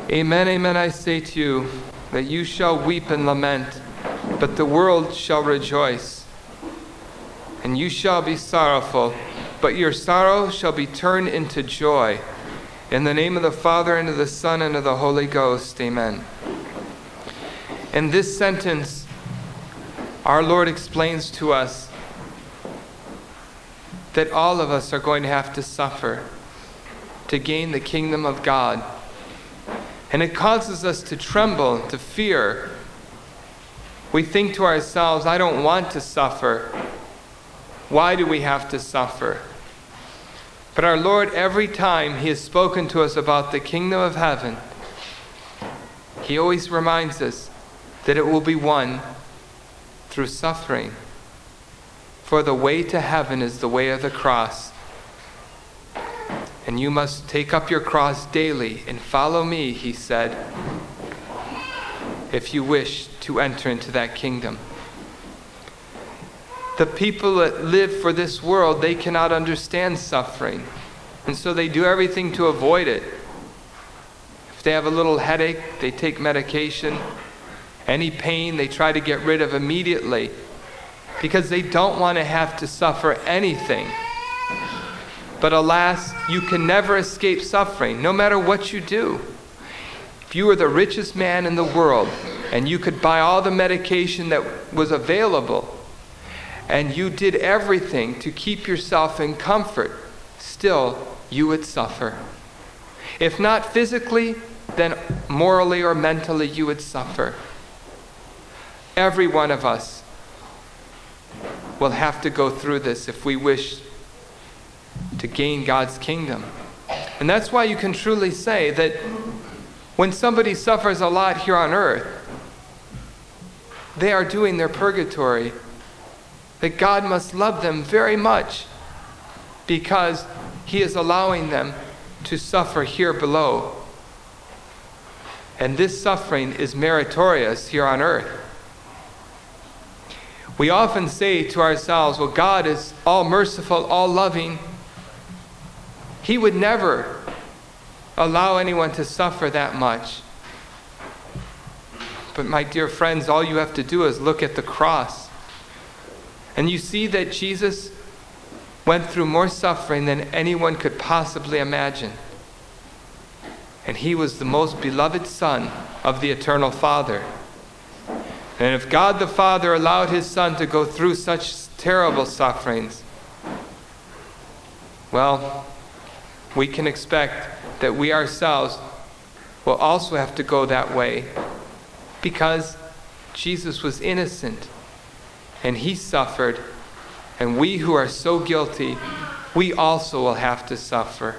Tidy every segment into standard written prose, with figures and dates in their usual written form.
Amen, amen, I say to you, that you shall weep and lament, but the world shall rejoice. And you shall be sorrowful, but your sorrow shall be turned into joy. In the name of the Father, and of the Son, and of the Holy Ghost, amen. In this sentence, our Lord explains to us that all of us are going to have to suffer to gain the kingdom of God. And it causes us to tremble, to fear. We think to ourselves, I don't want to suffer. Why do we have to suffer? But our Lord, every time He has spoken to us about the kingdom of heaven, He always reminds us that it will be won through suffering. For the way to heaven is the way of the cross. And you must take up your cross daily and follow me, He said, if you wish to enter into that kingdom. The people that live for this world, they cannot understand suffering. And so they do everything to avoid it. If they have a little headache, they take medication. Any pain, they try to get rid of immediately, because they don't want to have to suffer anything. But alas, you can never escape suffering, no matter what you do. If you were the richest man in the world, and you could buy all the medication that was available, and you did everything to keep yourself in comfort, still you would suffer. If not physically, then morally or mentally you would suffer. Every one of us will have to go through this if we wish to gain God's kingdom. And that's why you can truly say that when somebody suffers a lot here on earth, they are doing their purgatory, that God must love them very much because He is allowing them to suffer here below. And this suffering is meritorious here on earth. We often say to ourselves, well, God is all merciful, all loving. He would never allow anyone to suffer that much. But my dear friends, all you have to do is look at the cross. And you see that Jesus went through more suffering than anyone could possibly imagine. And He was the most beloved Son of the Eternal Father. And if God the Father allowed His Son to go through such terrible sufferings, well, we can expect that we ourselves will also have to go that way, because Jesus was innocent and He suffered, and we who are so guilty, we also will have to suffer.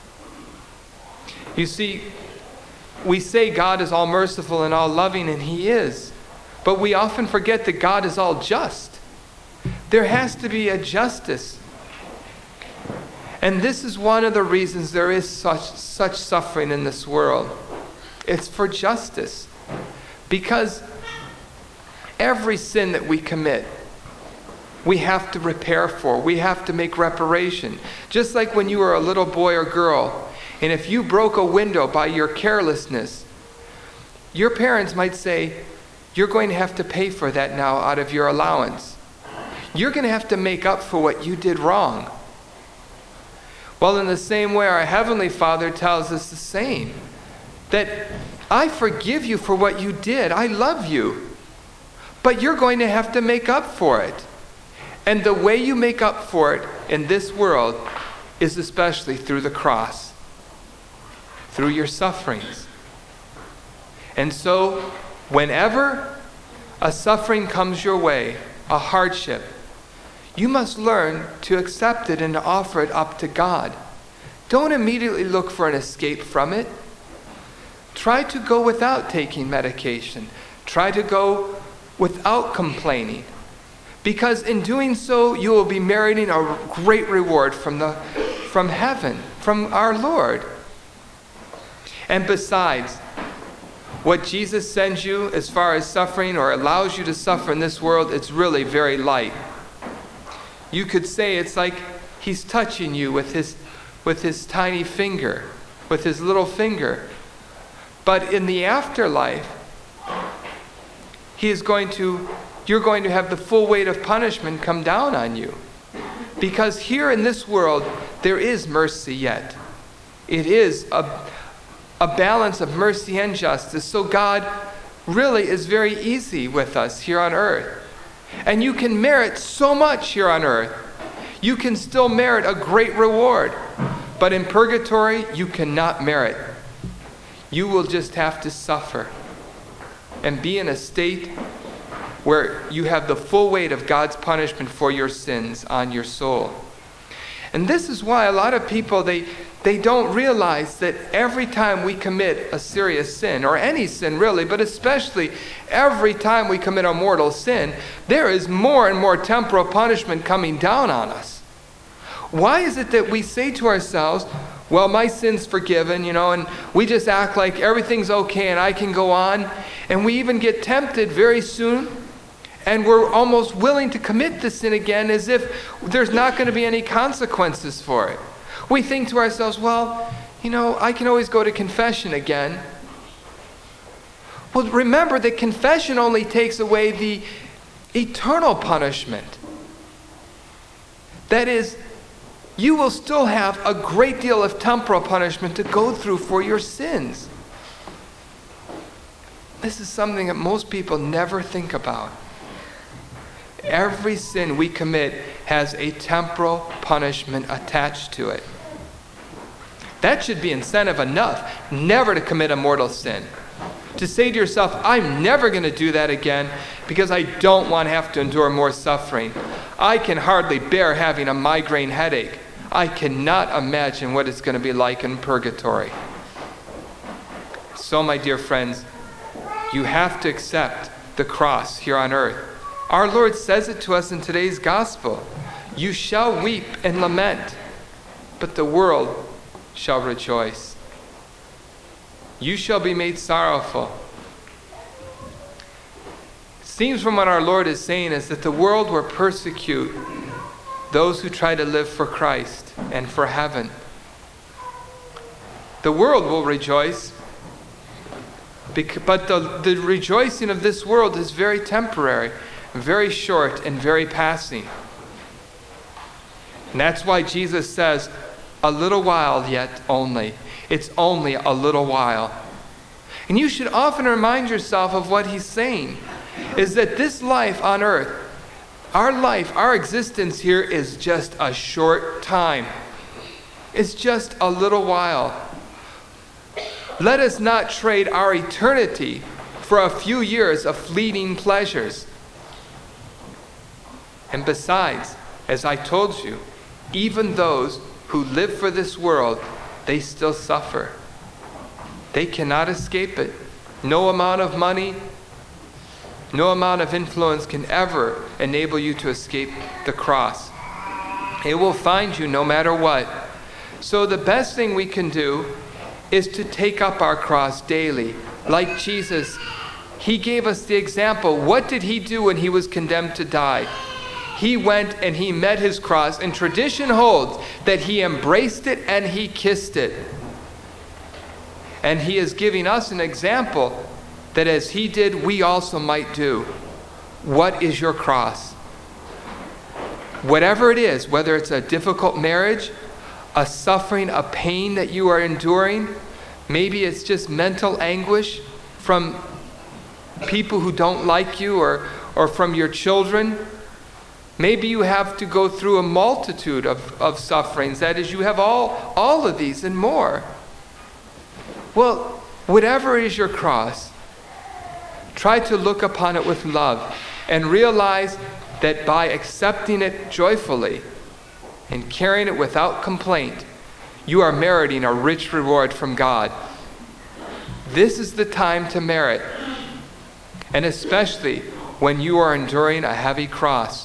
You see, we say God is all merciful and all loving, and He is, but we often forget that God is all just. There has to be a justice. And this is one of the reasons there is such suffering in this world. It's for justice. Because every sin that we commit, we have to repair for. We have to make reparation. Just like when you were a little boy or girl, and if you broke a window by your carelessness, your parents might say, you're going to have to pay for that now out of your allowance. You're going to have to make up for what you did wrong. Well, in the same way, our Heavenly Father tells us the same. That I forgive you for what you did. I love you. But you're going to have to make up for it. And the way you make up for it in this world is especially through the cross. Through your sufferings. And so, whenever a suffering comes your way, a hardship, you must learn to accept it and to offer it up to God. Don't immediately look for an escape from it. Try to go without taking medication. Try to go without complaining. Because in doing so, you will be meriting a great reward from heaven, from our Lord. And besides, what Jesus sends you as far as suffering or allows you to suffer in this world, it's really very light. You could say it's like He's touching you with his tiny finger, with His little finger. But in the afterlife, you're going to have the full weight of punishment come down on you. Because here in this world, there is mercy yet. It is a balance of mercy and justice. So God really is very easy with us here on earth. And you can merit so much here on earth. You can still merit a great reward. But in purgatory, you cannot merit. You will just have to suffer and be in a state where you have the full weight of God's punishment for your sins on your soul. And this is why a lot of people, they don't realize that every time we commit a serious sin, or any sin really, but especially every time we commit a mortal sin, there is more and more temporal punishment coming down on us. Why is it that we say to ourselves, well, my sin's forgiven, and we just act like everything's okay and I can go on, and we even get tempted very soon, and we're almost willing to commit the sin again as if there's not going to be any consequences for it. We think to ourselves, well, I can always go to confession again. Well, remember that confession only takes away the eternal punishment. That is, you will still have a great deal of temporal punishment to go through for your sins. This is something that most people never think about. Every sin we commit has a temporal punishment attached to it. That should be incentive enough never to commit a mortal sin. To say to yourself, I'm never going to do that again because I don't want to have to endure more suffering. I can hardly bear having a migraine headache. I cannot imagine what it's going to be like in purgatory. So, my dear friends, you have to accept the cross here on earth. Our Lord says it to us in today's gospel. You shall weep and lament, but the world shall rejoice. You shall be made sorrowful. It seems from what our Lord is saying is that the world will persecute those who try to live for Christ and for heaven. The world will rejoice, but the rejoicing of this world is very temporary, very short, and very passing. And that's why Jesus says, a little while yet only. It's only a little while. And you should often remind yourself of what he's saying, is that this life on earth, our existence here is just a short time. It's just a little while. Let us not trade our eternity for a few years of fleeting pleasures. And besides, as I told you, even those who live for this world, they still suffer. They cannot escape it. No amount of money, no amount of influence can ever enable you to escape the cross. It will find you no matter what. So the best thing we can do is to take up our cross daily. Like Jesus, he gave us the example. What did he do when he was condemned to die? He went and he met his cross, and tradition holds that he embraced it and he kissed it. And he is giving us an example that as he did, we also might do. What is your cross? Whatever it is, whether it's a difficult marriage, a suffering, a pain that you are enduring, maybe it's just mental anguish from people who don't like you or from your children. Maybe you have to go through a multitude of sufferings. That is, you have all of these and more. Well, whatever is your cross, try to look upon it with love and realize that by accepting it joyfully and carrying it without complaint, you are meriting a rich reward from God. This is the time to merit, and especially when you are enduring a heavy cross.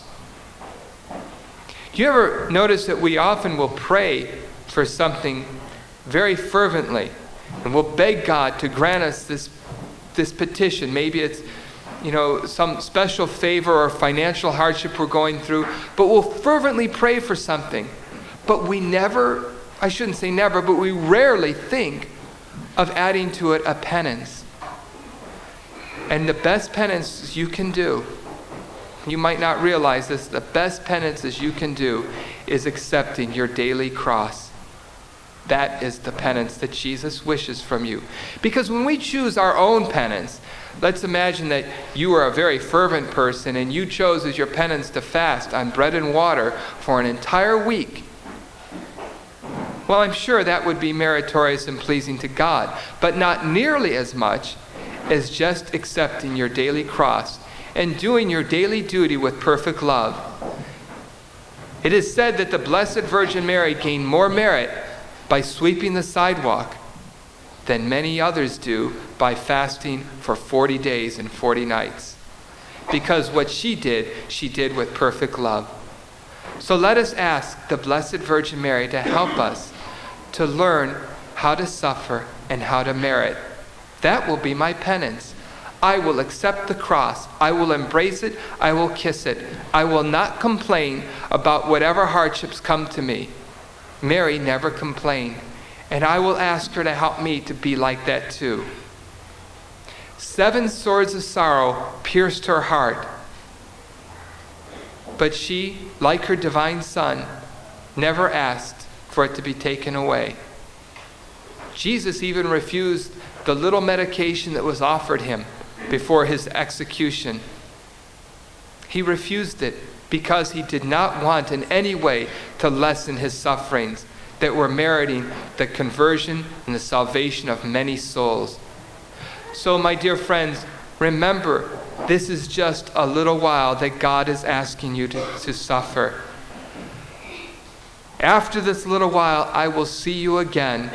Do you ever notice that we often will pray for something very fervently, and we'll beg God to grant us this petition? Maybe it's some special favor or financial hardship we're going through, but we'll fervently pray for something. But we never, I shouldn't say never, but we rarely think of adding to it a penance. And the best penance you can do, you might not realize this, the best penances you can do is accepting your daily cross. That is the penance that Jesus wishes from you. Because when we choose our own penance, let's imagine that you are a very fervent person and you chose as your penance to fast on bread and water for an entire week. Well, I'm sure that would be meritorious and pleasing to God, but not nearly as much as just accepting your daily cross and doing your daily duty with perfect love. It is said that the Blessed Virgin Mary gained more merit by sweeping the sidewalk than many others do by fasting for 40 days and 40 nights. Because what she did with perfect love. So let us ask the Blessed Virgin Mary to help us to learn how to suffer and how to merit. That will be my penance. I will accept the cross. I will embrace it. I will kiss it. I will not complain about whatever hardships come to me. Mary never complained. And I will ask her to help me to be like that too. 7 swords of sorrow pierced her heart. But she, like her divine Son, never asked for it to be taken away. Jesus even refused the little medication that was offered him before his execution. He refused it because he did not want in any way to lessen his sufferings that were meriting the conversion and the salvation of many souls. So, my dear friends, remember, this is just a little while that God is asking you to suffer. After this little while, I will see you again,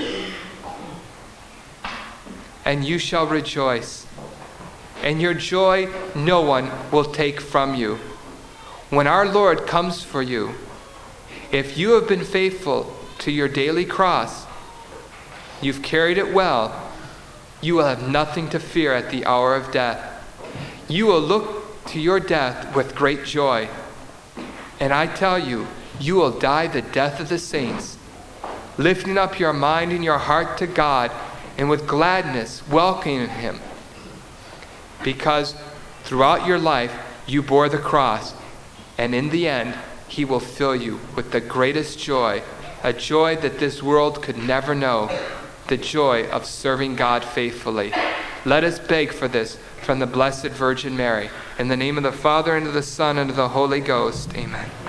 and you shall rejoice. And your joy no one will take from you. When our Lord comes for you, if you have been faithful to your daily cross, you've carried it well, you will have nothing to fear at the hour of death. You will look to your death with great joy. And I tell you, you will die the death of the saints, lifting up your mind and your heart to God, and with gladness welcoming him. Because throughout your life, you bore the cross, and in the end, he will fill you with the greatest joy, a joy that this world could never know, the joy of serving God faithfully. Let us beg for this from the Blessed Virgin Mary. In the name of the Father, and of the Son, and of the Holy Ghost. Amen.